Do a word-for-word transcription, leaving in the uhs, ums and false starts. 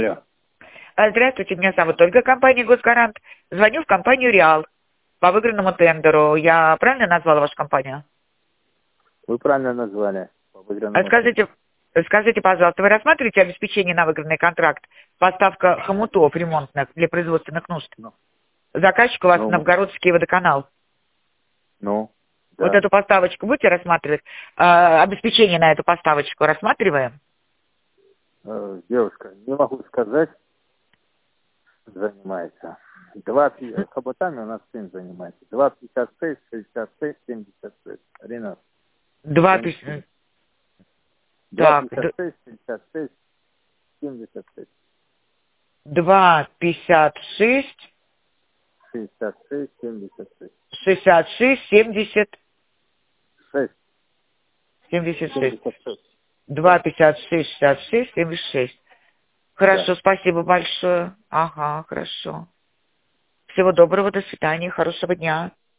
Алло. Здравствуйте, меня зовут Ольга, компания «Госгарант». Звоню в компанию «Реал» по выигранному тендеру. Я правильно назвала вашу компанию? Вы правильно назвали. По выигранному Скажите, скажите, пожалуйста, вы рассматриваете обеспечение на выигранный контракт? Поставка хомутов ремонтных для производственных нужд. Ну. Заказчик у вас Ну. Новгородский водоканал. Ну, да. Вот эту поставочку будете рассматривать? А, обеспечение на эту поставочку рассматриваем? Э, девушка, не могу сказать, занимается. Два хоботами у нас сын занимается. два пятьдесят шесть, шестьдесят шесть, семьдесят шесть. Ренат. Два тысячи. два Так, пятьдесят шесть, шестьдесят шесть, семьдесят шесть. два пятьдесят шесть, шестьдесят шесть, семьдесят шесть. шестьдесят шесть, семьдесят, шесть. семьдесят шесть. семьдесят шесть. два пятьдесят шесть, шестьдесят шесть, семьдесят шесть. Хорошо, Да. спасибо большое. Ага, хорошо. Всего доброго, до свидания, хорошего дня.